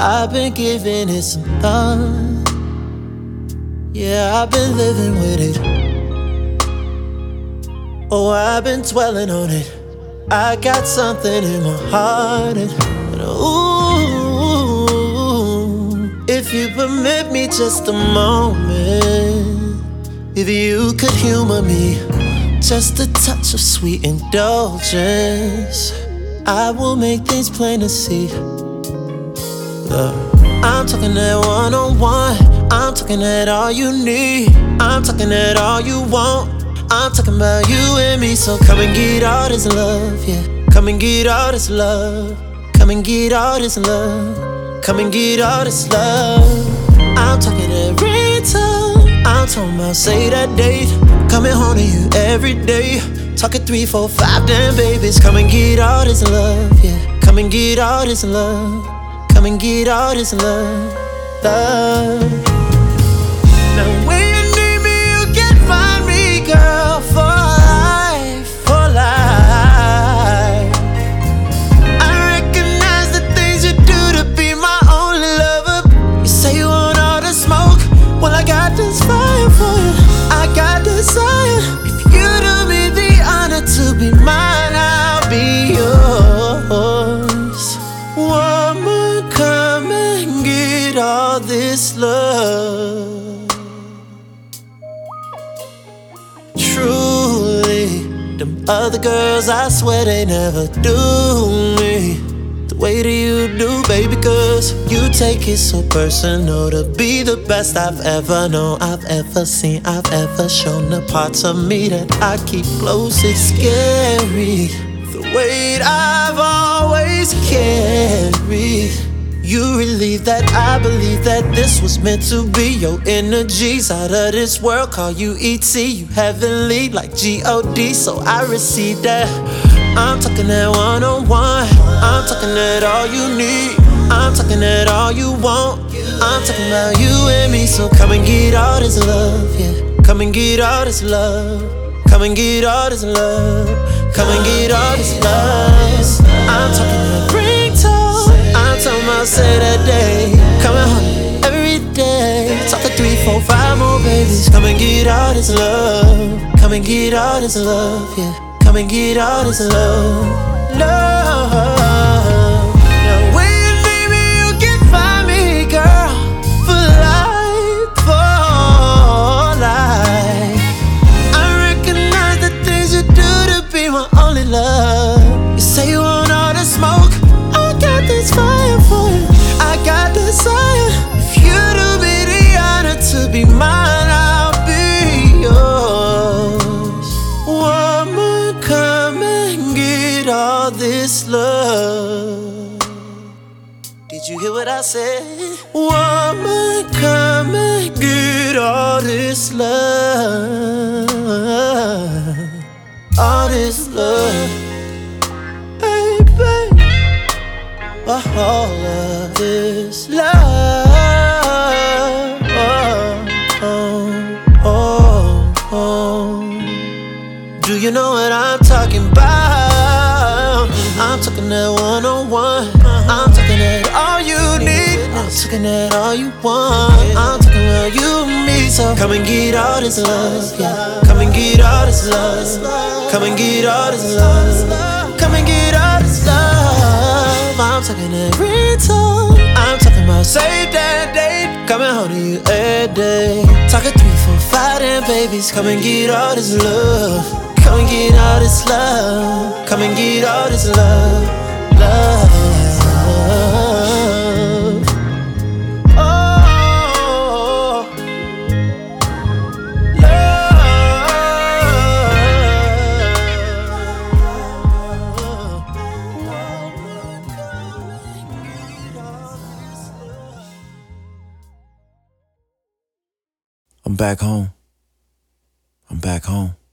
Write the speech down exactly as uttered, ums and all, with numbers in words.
I've been giving it some thought. Yeah, I've been living with it. Oh, I've been dwelling on it. I got something in my heart and, ooh, if you permit me just a moment, if you could humor me, just a touch of sweet indulgence, I will make things plain to see. Look, I'm talking that one-on-one, I'm talking that all you need, I'm talking that all you want, I'm talking about you and me. So come and get all this love, yeah. Come and get all this love, come and get all this love, come and get all this love. I'm talking that ringtone, I'm talking about say that date, coming home to you every day, talking three, four, five damn babies. Come and get all this love, yeah. Come and get all this love, come and get all this love, love. Now when you need me, you can find me, girl, for life, for life. I recognize the things you do to be my only lover. You say you want all the smoke, well I got this fire for you, I got desire. If you do me the honor to be mine, I'll be yours. Woman, come and get all this love. Truly, them other girls, I swear they never do me the way that you do, baby, cause you take it so personal to be the best I've ever known, I've ever seen, I've ever shown. The parts of me that I keep close, it's scary, the weight I've always carried. You relieve that, I believe that this was meant to be. Your energy's out of this world, call you E T. You heavenly like G O D, so I receive that. I'm talking that one-on-one, I'm talking that all you need, I'm talking that all you want, I'm talking about you and me. So come and get all this love, yeah. Come and get all this love, come and get all this love, come and get all this love. I'm talking that ringtone, I'm talking about say that day, coming home every day, talking three, four, five more babies. Come and get all this love, come and get all this love, yeah. Come and get all this love, love. Now when you need me, you can find me, girl, for life, for life. I recognize the things you do to be my only love. You say you want all the smoke, I got this fire for you, I got desire. If you do me the honor to be mine, I'll be yours. Woman, come and get all this love. Did you hear what I said? Woman, come and get all this love, all this love, baby. All of this love, oh, oh, oh, oh. Do you know what I'm talking about? I'm talking that one-on-one, I'm talking that all you need, I'm talking that all you want, I'm talking about you and me. So come and get all this love, yeah. Come and get all this love, come and get all this love, come and get all this love. I'm talking that ringtone, I'm talking about save that date, coming home to you every day, talking three, four, five damn babies. Come and get all this love, come and get all this love, come and get all this love, love. Oh, I'm back home. I'm back home.